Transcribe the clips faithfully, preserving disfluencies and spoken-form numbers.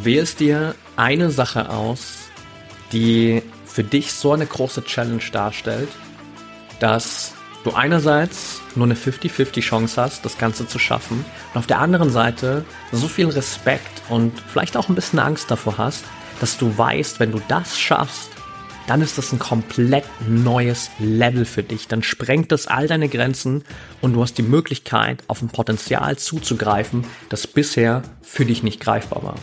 wählst dir eine Sache aus, die für dich so eine große Challenge darstellt, dass du einerseits nur eine fünfzig fünfzig Chance hast, das Ganze zu schaffen und auf der anderen Seite so viel Respekt und vielleicht auch ein bisschen Angst davor hast, dass du weißt, wenn du das schaffst, dann ist das ein komplett neues Level für dich. Dann sprengt das all deine Grenzen und du hast die Möglichkeit, auf ein Potenzial zuzugreifen, das bisher für dich nicht greifbar war.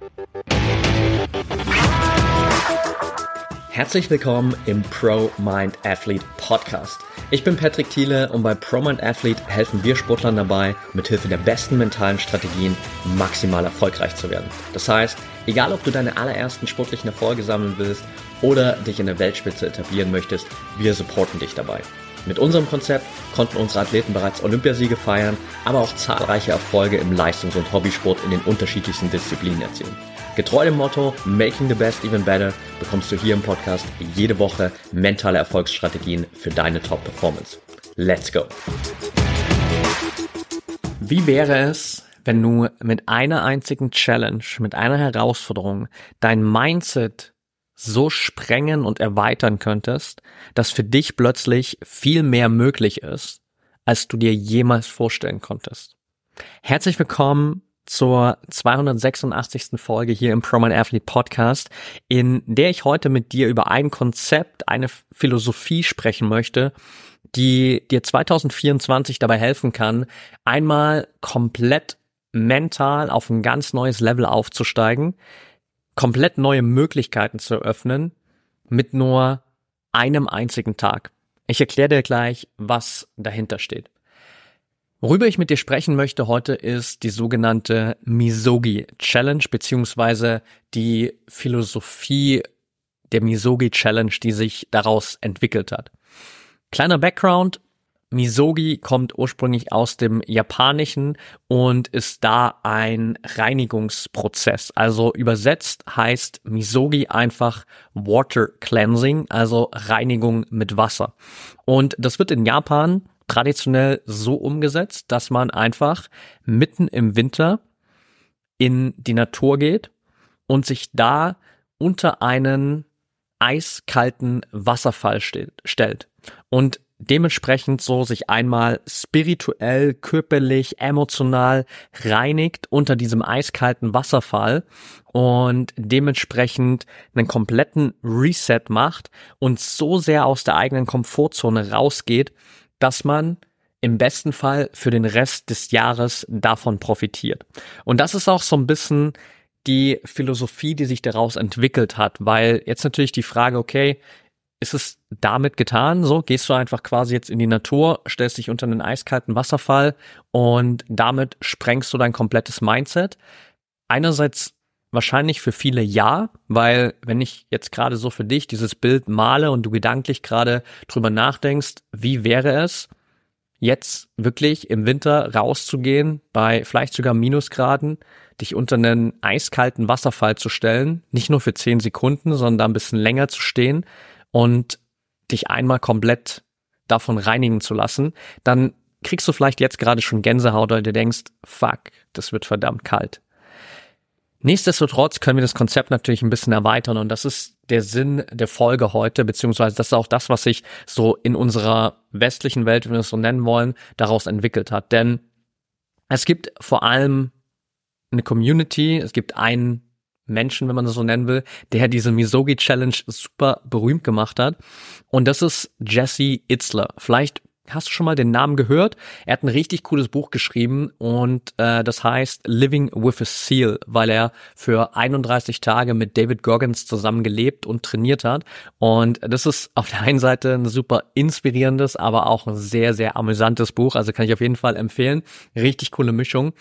Herzlich willkommen im Pro Mind Athlete Podcast. Ich bin Patrick Thiele und bei Pro Mind Athlete helfen wir Sportlern dabei, mithilfe der besten mentalen Strategien maximal erfolgreich zu werden. Das heißt, egal ob du deine allerersten sportlichen Erfolge sammeln willst oder dich in der Weltspitze etablieren möchtest, wir supporten dich dabei. Mit unserem Konzept konnten unsere Athleten bereits Olympiasiege feiern, aber auch zahlreiche Erfolge im Leistungs- und Hobbysport in den unterschiedlichsten Disziplinen erzielen. Getreu dem Motto Making the Best Even Better bekommst du hier im Podcast jede Woche mentale Erfolgsstrategien für deine Top-Performance. Let's go! Wie wäre es, wenn du mit einer einzigen Challenge, mit einer Herausforderung dein Mindset so sprengen und erweitern könntest, dass für dich plötzlich viel mehr möglich ist, als du dir jemals vorstellen konntest? Herzlich willkommen zur zweihundertsechsundachtzigsten Folge hier im Pro Mind Athlete Podcast, in der ich heute mit dir über ein Konzept, eine Philosophie sprechen möchte, die dir zwanzig vierundzwanzig dabei helfen kann, einmal komplett mental auf ein ganz neues Level aufzusteigen, komplett neue Möglichkeiten zu eröffnen mit nur einem einzigen Tag. Ich erkläre dir gleich, was dahinter steht. Worüber ich mit dir sprechen möchte heute ist die sogenannte Misogi Challenge beziehungsweise die Philosophie der Misogi Challenge, die sich daraus entwickelt hat. Kleiner Background: Misogi kommt ursprünglich aus dem Japanischen und ist da ein Reinigungsprozess. Also übersetzt heißt Misogi einfach Water Cleansing, also Reinigung mit Wasser. Und das wird in Japan traditionell so umgesetzt, dass man einfach mitten im Winter in die Natur geht und sich da unter einen eiskalten Wasserfall stellt und dementsprechend so sich einmal spirituell, körperlich, emotional reinigt unter diesem eiskalten Wasserfall und dementsprechend einen kompletten Reset macht und so sehr aus der eigenen Komfortzone rausgeht, dass man im besten Fall für den Rest des Jahres davon profitiert. Und das ist auch so ein bisschen die Philosophie, die sich daraus entwickelt hat, weil jetzt natürlich die Frage, okay, ist es damit getan? So, gehst du einfach quasi jetzt in die Natur, stellst dich unter einen eiskalten Wasserfall und damit sprengst du dein komplettes Mindset? Einerseits wahrscheinlich für viele ja, weil wenn ich jetzt gerade so für dich dieses Bild male und du gedanklich gerade drüber nachdenkst, wie wäre es, jetzt wirklich im Winter rauszugehen, bei vielleicht sogar Minusgraden, dich unter einen eiskalten Wasserfall zu stellen, nicht nur für zehn Sekunden, sondern ein bisschen länger zu stehen und dich einmal komplett davon reinigen zu lassen, dann kriegst du vielleicht jetzt gerade schon Gänsehaut, weil du denkst, fuck, das wird verdammt kalt. Nichtsdestotrotz können wir das Konzept natürlich ein bisschen erweitern und das ist der Sinn der Folge heute, beziehungsweise das ist auch das, was sich so in unserer westlichen Welt, wenn wir es so nennen wollen, daraus entwickelt hat. Denn es gibt vor allem eine Community, es gibt einen Menschen, wenn man das so nennen will, der diese Misogi Challenge super berühmt gemacht hat und das ist Jesse Itzler. Vielleicht hast du schon mal den Namen gehört? Er hat ein richtig cooles Buch geschrieben und äh, das heißt Living with a Seal, weil er für einunddreißig Tage mit David Goggins zusammen gelebt und trainiert hat. Und das ist auf der einen Seite ein super inspirierendes, aber auch ein sehr, sehr amüsantes Buch. Also kann ich auf jeden Fall empfehlen. Richtig coole Mischung.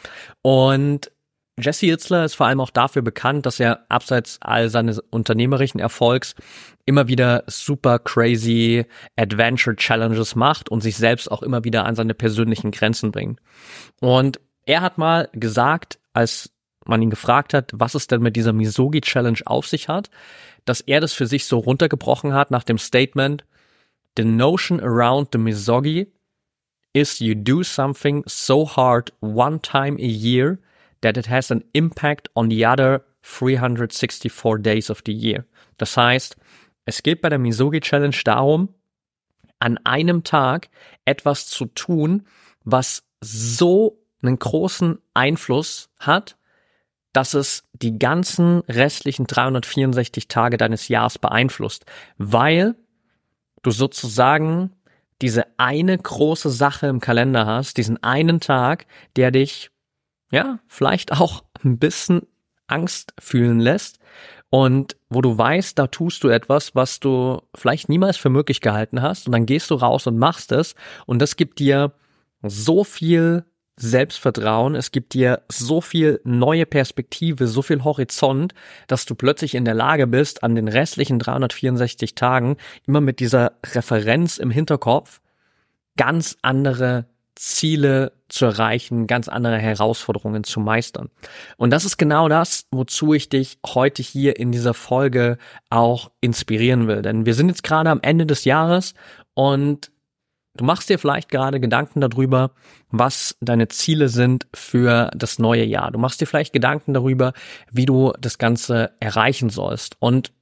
Und Jesse Itzler ist vor allem auch dafür bekannt, dass er abseits all seines unternehmerischen Erfolgs immer wieder super crazy Adventure Challenges macht und sich selbst auch immer wieder an seine persönlichen Grenzen bringt. Und er hat mal gesagt, als man ihn gefragt hat, was es denn mit dieser Misogi Challenge auf sich hat, dass er das für sich so runtergebrochen hat nach dem Statement: The notion around the Misogi is you do something so hard one time a year that it has an impact on the other dreihundertvierundsechzig days of the year. Das heißt, es geht bei der Misogi Challenge darum, an einem Tag etwas zu tun, was so einen großen Einfluss hat, dass es die ganzen restlichen dreihundertvierundsechzig Tage deines Jahres beeinflusst, weil du sozusagen diese eine große Sache im Kalender hast, diesen einen Tag, der dich, ja, vielleicht auch ein bisschen Angst fühlen lässt und wo du weißt, da tust du etwas, was du vielleicht niemals für möglich gehalten hast und dann gehst du raus und machst es und das gibt dir so viel Selbstvertrauen, es gibt dir so viel neue Perspektive, so viel Horizont, dass du plötzlich in der Lage bist, an den restlichen dreihundertvierundsechzig Tagen immer mit dieser Referenz im Hinterkopf ganz andere Ziele zu erreichen, ganz andere Herausforderungen zu meistern. Und das ist genau das, wozu ich dich heute hier in dieser Folge auch inspirieren will. Denn wir sind jetzt gerade am Ende des Jahres und du machst dir vielleicht gerade Gedanken darüber, was deine Ziele sind für das neue Jahr. Du machst dir vielleicht Gedanken darüber, wie du das Ganze erreichen sollst. Und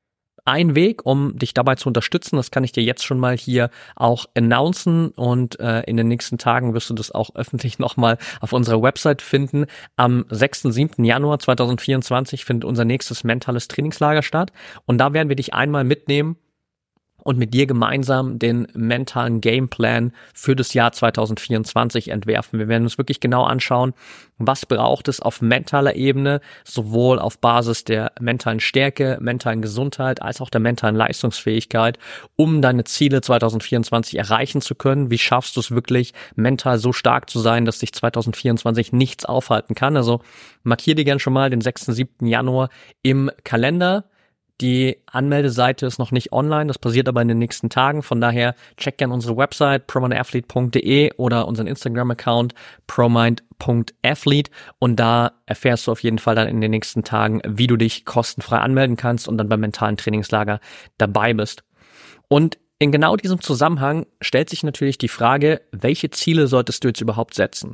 ein Weg, um dich dabei zu unterstützen, das kann ich dir jetzt schon mal hier auch announcen und äh, in den nächsten Tagen wirst du das auch öffentlich nochmal auf unserer Website finden. Am sechsten und siebten Januar zweitausendvierundzwanzig findet unser nächstes mentales Trainingslager statt und da werden wir dich einmal mitnehmen und mit dir gemeinsam den mentalen Gameplan für das Jahr zweitausendvierundzwanzig entwerfen. Wir werden uns wirklich genau anschauen, was braucht es auf mentaler Ebene, sowohl auf Basis der mentalen Stärke, mentalen Gesundheit, als auch der mentalen Leistungsfähigkeit, um deine Ziele zweitausendvierundzwanzig erreichen zu können. Wie schaffst du es wirklich, mental so stark zu sein, dass dich zweitausendvierundzwanzig nichts aufhalten kann? Also markier dir gerne schon mal den sechsten und siebten Januar im Kalender. Die Anmeldeseite ist noch nicht online, das passiert aber in den nächsten Tagen. Von daher check gerne unsere Website promindathlete punkt de oder unseren Instagram-Account promind punkt athlete und da erfährst du auf jeden Fall dann in den nächsten Tagen, wie du dich kostenfrei anmelden kannst und dann beim mentalen Trainingslager dabei bist. Und in genau diesem Zusammenhang stellt sich natürlich die Frage, welche Ziele solltest du jetzt überhaupt setzen?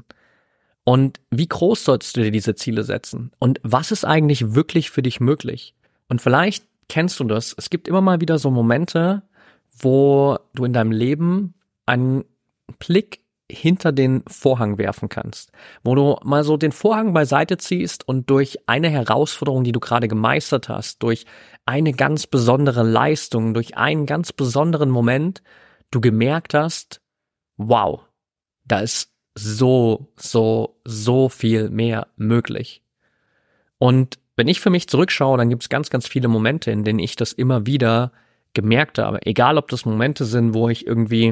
Und wie groß solltest du dir diese Ziele setzen? Und was ist eigentlich wirklich für dich möglich? Und vielleicht kennst du das? Es gibt immer mal wieder so Momente, wo du in deinem Leben einen Blick hinter den Vorhang werfen kannst, wo du mal so den Vorhang beiseite ziehst und durch eine Herausforderung, die du gerade gemeistert hast, durch eine ganz besondere Leistung, durch einen ganz besonderen Moment, du gemerkt hast, wow, da ist so, so, so viel mehr möglich. Und wenn ich für mich zurückschaue, dann gibt es ganz, ganz viele Momente, in denen ich das immer wieder gemerkt habe. Egal, ob das Momente sind, wo ich irgendwie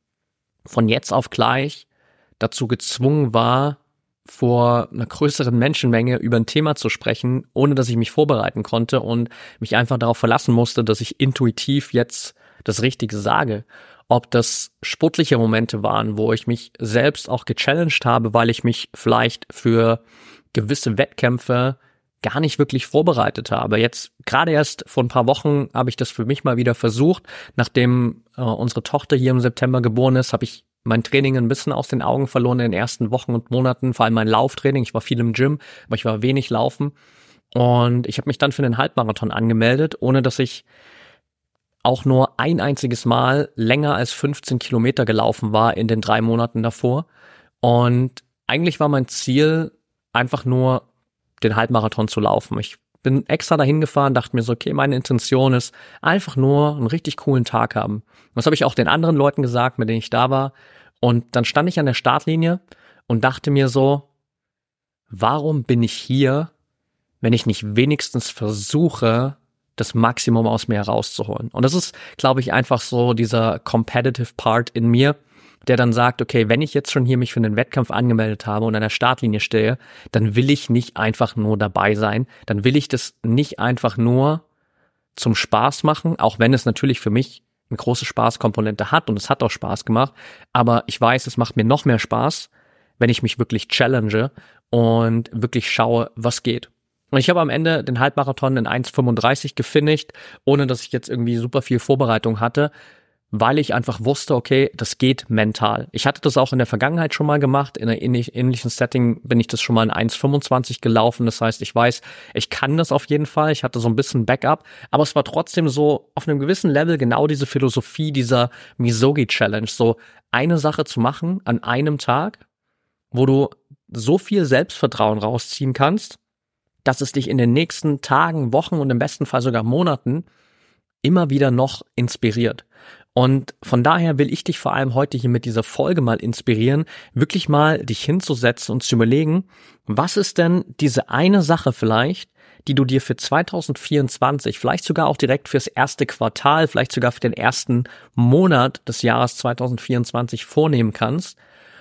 von jetzt auf gleich dazu gezwungen war, vor einer größeren Menschenmenge über ein Thema zu sprechen, ohne dass ich mich vorbereiten konnte und mich einfach darauf verlassen musste, dass ich intuitiv jetzt das Richtige sage. Ob das sportliche Momente waren, wo ich mich selbst auch gechallenged habe, weil ich mich vielleicht für gewisse Wettkämpfe gar nicht wirklich vorbereitet habe. Jetzt gerade erst vor ein paar Wochen habe ich das für mich mal wieder versucht. Nachdem äh, unsere Tochter hier im September geboren ist, habe ich mein Training ein bisschen aus den Augen verloren in den ersten Wochen und Monaten, vor allem mein Lauftraining. Ich war viel im Gym, aber ich war wenig laufen. Und ich habe mich dann für den Halbmarathon angemeldet, ohne dass ich auch nur ein einziges Mal länger als fünfzehn Kilometer gelaufen war in den drei Monaten davor. Und eigentlich war mein Ziel einfach nur, den Halbmarathon zu laufen. Ich bin extra dahin gefahren, dachte mir so, okay, meine Intention ist einfach nur einen richtig coolen Tag haben. Und das habe ich auch den anderen Leuten gesagt, mit denen ich da war. Und dann stand ich an der Startlinie und dachte mir so, warum bin ich hier, wenn ich nicht wenigstens versuche, das Maximum aus mir herauszuholen? Und das ist, glaube ich, einfach so dieser competitive Part in mir, der dann sagt, okay, wenn ich jetzt schon hier mich für einen Wettkampf angemeldet habe und an der Startlinie stehe, dann will ich nicht einfach nur dabei sein, dann will ich das nicht einfach nur zum Spaß machen, auch wenn es natürlich für mich eine große Spaßkomponente hat und es hat auch Spaß gemacht, aber ich weiß, es macht mir noch mehr Spaß, wenn ich mich wirklich challenge und wirklich schaue, was geht. Und ich habe am Ende den Halbmarathon in eins fünfunddreißig gefinisht, ohne dass ich jetzt irgendwie super viel Vorbereitung hatte, weil ich einfach wusste, okay, das geht mental. Ich hatte das auch in der Vergangenheit schon mal gemacht. In einem ähnlichen Setting bin ich das schon mal in eins fünfundzwanzig gelaufen. Das heißt, ich weiß, ich kann das auf jeden Fall. Ich hatte so ein bisschen Backup. Aber es war trotzdem so auf einem gewissen Level genau diese Philosophie dieser Misogi-Challenge. So eine Sache zu machen an einem Tag, wo du so viel Selbstvertrauen rausziehen kannst, dass es dich in den nächsten Tagen, Wochen und im besten Fall sogar Monaten immer wieder noch inspiriert. Und von daher will ich dich vor allem heute hier mit dieser Folge mal inspirieren, wirklich mal dich hinzusetzen und zu überlegen, was ist denn diese eine Sache vielleicht, die du dir für zwanzig vierundzwanzig, vielleicht sogar auch direkt fürs erste Quartal, vielleicht sogar für den ersten Monat des Jahres zwanzig vierundzwanzig vornehmen kannst,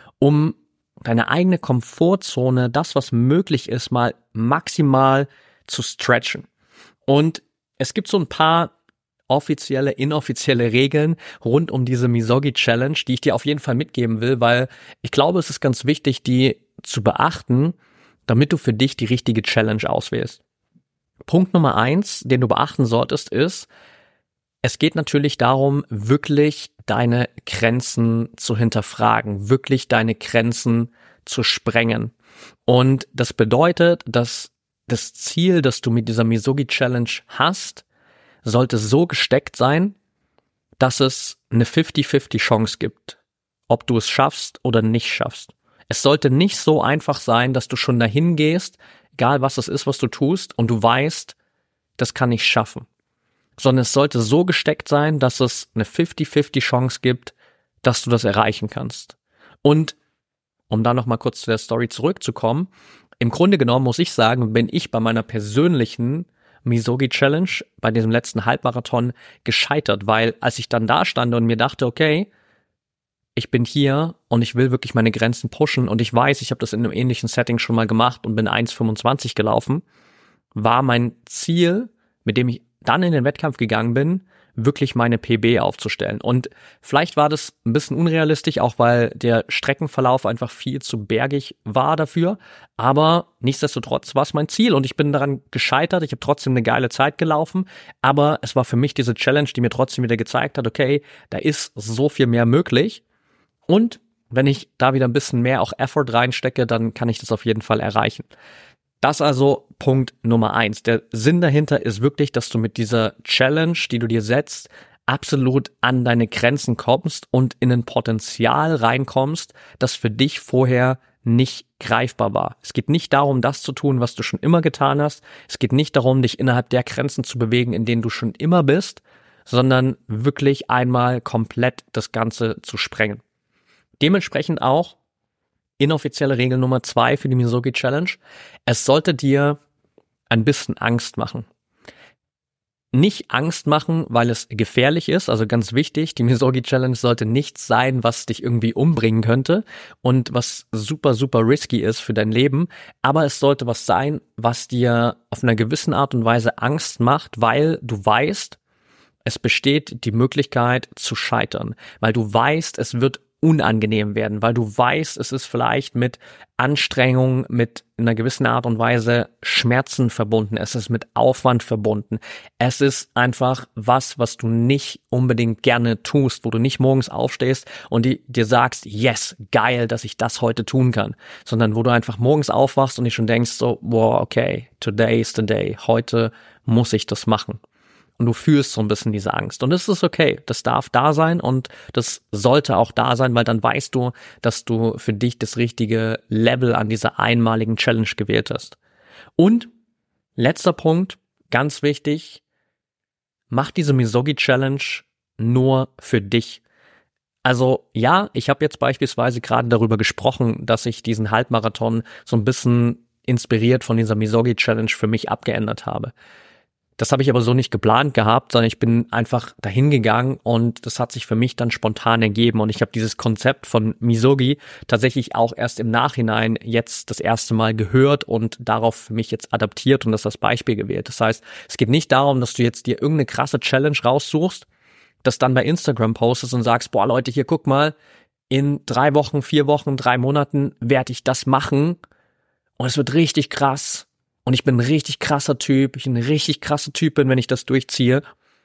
um deine eigene Komfortzone, das, was möglich ist, mal maximal zu stretchen. Und es gibt so ein paar offizielle, inoffizielle Regeln rund um diese Misogi-Challenge, die ich dir auf jeden Fall mitgeben will, weil ich glaube, es ist ganz wichtig, die zu beachten, damit du für dich die richtige Challenge auswählst. Punkt Nummer eins, den du beachten solltest, ist, es geht natürlich darum, wirklich deine Grenzen zu hinterfragen, wirklich deine Grenzen zu sprengen. Und das bedeutet, dass das Ziel, das du mit dieser Misogi-Challenge hast, sollte so gesteckt sein, dass es eine fünfzig fünfzig Chance gibt, ob du es schaffst oder nicht schaffst. Es sollte nicht so einfach sein, dass du schon dahin gehst, egal was es ist, was du tust, und du weißt, das kann ich schaffen. Sondern es sollte so gesteckt sein, dass es eine fünfzig fünfzig Chance gibt, dass du das erreichen kannst. Und um da nochmal kurz zu der Story zurückzukommen, im Grunde genommen muss ich sagen, bin ich bei meiner persönlichen Misogi-Challenge bei diesem letzten Halbmarathon gescheitert, weil als ich dann da stand und mir dachte, okay, ich bin hier und ich will wirklich meine Grenzen pushen und ich weiß, ich habe das in einem ähnlichen Setting schon mal gemacht und bin eins fünfundzwanzig gelaufen, war mein Ziel, mit dem ich dann in den Wettkampf gegangen bin, wirklich meine P B aufzustellen. Und vielleicht war das ein bisschen unrealistisch, auch weil der Streckenverlauf einfach viel zu bergig war dafür. Aber nichtsdestotrotz war es mein Ziel und ich bin daran gescheitert. Ich habe trotzdem eine geile Zeit gelaufen. Aber es war für mich diese Challenge, die mir trotzdem wieder gezeigt hat, okay, da ist so viel mehr möglich. Und wenn ich da wieder ein bisschen mehr auch Effort reinstecke, dann kann ich das auf jeden Fall erreichen. Das also Punkt Nummer eins. Der Sinn dahinter ist wirklich, dass du mit dieser Challenge, die du dir setzt, absolut an deine Grenzen kommst und in ein Potenzial reinkommst, das für dich vorher nicht greifbar war. Es geht nicht darum, das zu tun, was du schon immer getan hast. Es geht nicht darum, dich innerhalb der Grenzen zu bewegen, in denen du schon immer bist, sondern wirklich einmal komplett das Ganze zu sprengen. Dementsprechend auch inoffizielle Regel Nummer zwei für die Misogi Challenge. Es sollte dir ein bisschen Angst machen. Nicht Angst machen, weil es gefährlich ist, also ganz wichtig, die Misogi Challenge sollte nichts sein, was dich irgendwie umbringen könnte und was super, super risky ist für dein Leben, aber es sollte was sein, was dir auf einer gewissen Art und Weise Angst macht, weil du weißt, es besteht die Möglichkeit zu scheitern, weil du weißt, es wird unangenehm werden, weil du weißt, es ist vielleicht mit Anstrengung, mit einer gewissen Art und Weise Schmerzen verbunden, es ist mit Aufwand verbunden, es ist einfach was, was du nicht unbedingt gerne tust, wo du nicht morgens aufstehst und die, dir sagst, yes, geil, dass ich das heute tun kann, sondern wo du einfach morgens aufwachst und dir schon denkst so, wow, okay, today is the day, heute muss ich das machen. Und du fühlst so ein bisschen diese Angst. Und das ist okay. Das darf da sein und das sollte auch da sein, weil dann weißt du, dass du für dich das richtige Level an dieser einmaligen Challenge gewählt hast. Und letzter Punkt, ganz wichtig, mach diese Misogi Challenge nur für dich. Also ja, ich habe jetzt beispielsweise gerade darüber gesprochen, dass ich diesen Halbmarathon so ein bisschen inspiriert von dieser Misogi Challenge für mich abgeändert habe. Das habe ich aber so nicht geplant gehabt, sondern ich bin einfach dahin gegangen und das hat sich für mich dann spontan ergeben und ich habe dieses Konzept von Misogi tatsächlich auch erst im Nachhinein jetzt das erste Mal gehört und darauf für mich jetzt adaptiert und das als Beispiel gewählt. Das heißt, es geht nicht darum, dass du jetzt dir irgendeine krasse Challenge raussuchst, das dann bei Instagram postest und sagst, boah Leute, hier guck mal, in drei Wochen, vier Wochen, drei Monaten werde ich das machen und es wird richtig krass. Und ich bin ein richtig krasser Typ, ich bin eine richtig krasse Typin, wenn ich das durchziehe.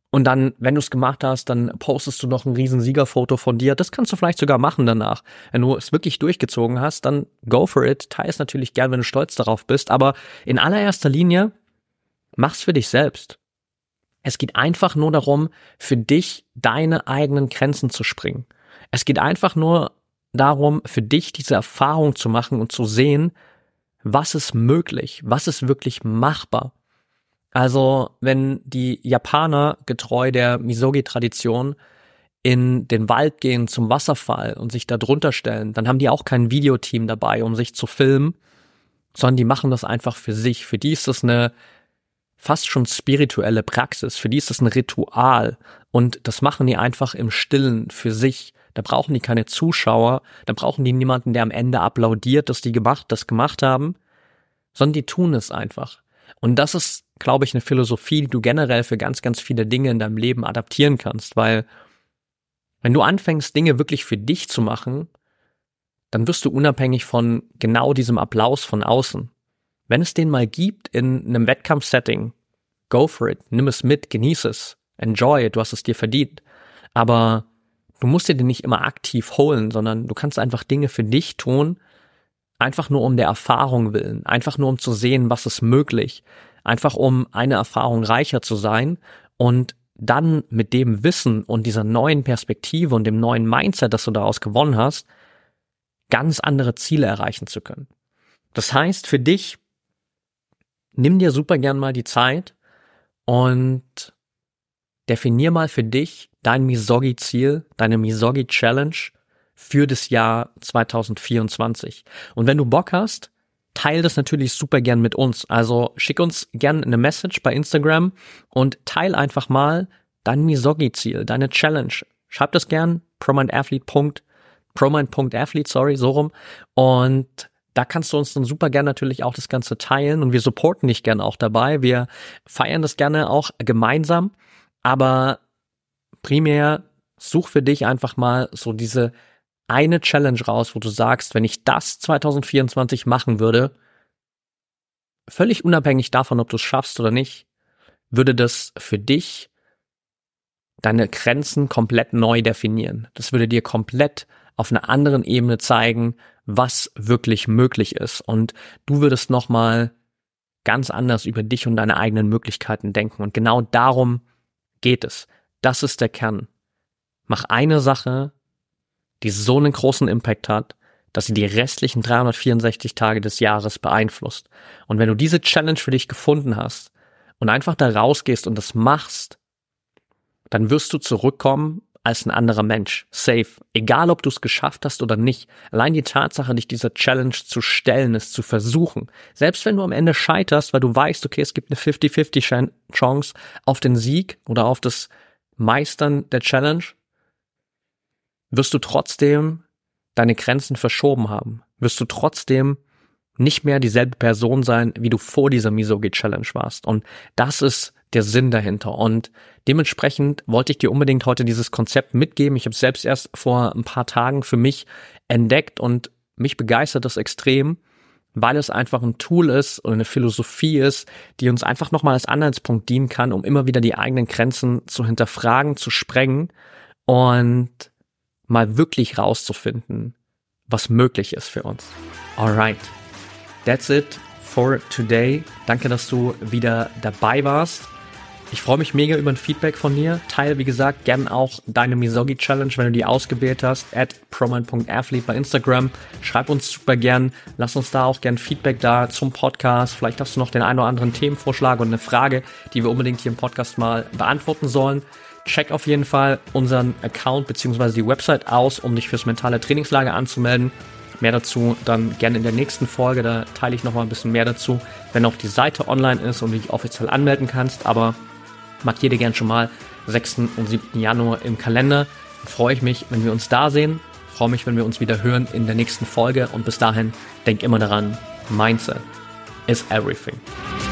Und dann, wenn du es gemacht hast, dann postest du noch ein riesen Siegerfoto von dir. Das kannst du vielleicht sogar machen danach. Wenn du es wirklich durchgezogen hast, dann go for it. Teil es natürlich gern, wenn du stolz darauf bist. Aber in allererster Linie, mach's für dich selbst. Es geht einfach nur darum, für dich deine eigenen Grenzen zu springen. Es geht einfach nur darum, für dich diese Erfahrung zu machen und zu sehen, was ist möglich, was ist wirklich machbar. Also, wenn die Japaner getreu der Misogi-Tradition in den Wald gehen zum Wasserfall und sich da drunter stellen, dann haben die auch kein Videoteam dabei, um sich zu filmen, sondern die machen das einfach für sich. Für die ist das eine fast schon spirituelle Praxis. Für die ist das ein Ritual. Und das machen die einfach im Stillen für sich. Da brauchen die keine Zuschauer, da brauchen die niemanden, der am Ende applaudiert, dass die gemacht, das gemacht haben, sondern die tun es einfach. Und das ist, glaube ich, eine Philosophie, die du generell für ganz, ganz viele Dinge in deinem Leben adaptieren kannst, weil wenn du anfängst, Dinge wirklich für dich zu machen, dann wirst du unabhängig von genau diesem Applaus von außen. Wenn es den mal gibt in einem Wettkampfsetting, go for it, nimm es mit, genieß es, enjoy, du hast es dir verdient. Aber du musst dir den nicht immer aktiv holen, sondern du kannst einfach Dinge für dich tun, einfach nur um der Erfahrung willen, einfach nur um zu sehen, was ist möglich, einfach um eine Erfahrung reicher zu sein und dann mit dem Wissen und dieser neuen Perspektive und dem neuen Mindset, das du daraus gewonnen hast, ganz andere Ziele erreichen zu können. Das heißt, für dich, nimm dir super gern mal die Zeit und definier mal für dich dein Misogi-Ziel, deine Misogi-Challenge für das Jahr zwanzig vierundzwanzig. Und wenn du Bock hast, teil das natürlich super gern mit uns. Also schick uns gern eine Message bei Instagram und teil einfach mal dein Misogi-Ziel, deine Challenge. Schreib das gern, promindathlete. promind.athlete, sorry, so rum. Und da kannst du uns dann super gern natürlich auch das Ganze teilen und wir supporten dich gern auch dabei. Wir feiern das gerne auch gemeinsam, aber primär such für dich einfach mal so diese eine Challenge raus, wo du sagst, wenn ich das zwanzig vierundzwanzig machen würde, völlig unabhängig davon, ob du es schaffst oder nicht, würde das für dich deine Grenzen komplett neu definieren. Das würde dir komplett auf einer anderen Ebene zeigen, was wirklich möglich ist. Und du würdest nochmal ganz anders über dich und deine eigenen Möglichkeiten denken. Und genau darum geht es. Das ist der Kern. Mach eine Sache, die so einen großen Impact hat, dass sie die restlichen dreihundertvierundsechzig Tage des Jahres beeinflusst. Und wenn du diese Challenge für dich gefunden hast und einfach da rausgehst und das machst, dann wirst du zurückkommen als ein anderer Mensch. Safe. Egal, ob du es geschafft hast oder nicht. Allein die Tatsache, dich dieser Challenge zu stellen, es zu versuchen. Selbst wenn du am Ende scheiterst, weil du weißt, okay, es gibt eine fifty fifty Chance auf den Sieg oder auf das Meistern der Challenge, wirst du trotzdem deine Grenzen verschoben haben. Wirst du trotzdem nicht mehr dieselbe Person sein, wie du vor dieser Misogi-Challenge warst. Und das ist der Sinn dahinter. Und dementsprechend wollte ich dir unbedingt heute dieses Konzept mitgeben. Ich habe es selbst erst vor ein paar Tagen für mich entdeckt und mich begeistert das extrem, weil es einfach ein Tool ist und eine Philosophie ist, die uns einfach nochmal als Anhaltspunkt dienen kann, um immer wieder die eigenen Grenzen zu hinterfragen, zu sprengen und mal wirklich rauszufinden, was möglich ist für uns. Alright, that's it for today. Danke, dass du wieder dabei warst. Ich freue mich mega über ein Feedback von dir. Teile, wie gesagt, gern auch deine Misogi-Challenge, wenn du die ausgewählt hast, at promind.athlete bei Instagram. Schreib uns super gern. Lass uns da auch gern Feedback da zum Podcast. Vielleicht hast du noch den einen oder anderen Themenvorschlag und eine Frage, die wir unbedingt hier im Podcast mal beantworten sollen. Check auf jeden Fall unseren Account bzw. die Website aus, um dich fürs mentale Trainingslager anzumelden. Mehr dazu dann gerne in der nächsten Folge, da teile ich nochmal ein bisschen mehr dazu, wenn auch die Seite online ist und du dich offiziell anmelden kannst, aber markiere dir gerne schon mal sechsten und siebten Januar im Kalender. Da freue ich mich, wenn wir uns da sehen, freue mich, wenn wir uns wieder hören in der nächsten Folge und bis dahin, denk immer daran, Mindset is everything.